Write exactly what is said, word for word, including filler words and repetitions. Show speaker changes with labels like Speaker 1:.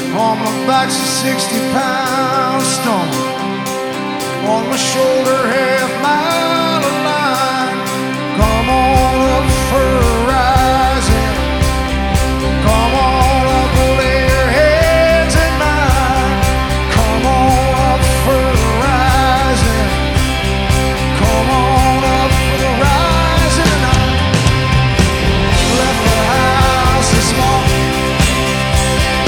Speaker 1: On my back's a sixty pound stone. On my shoulder, half my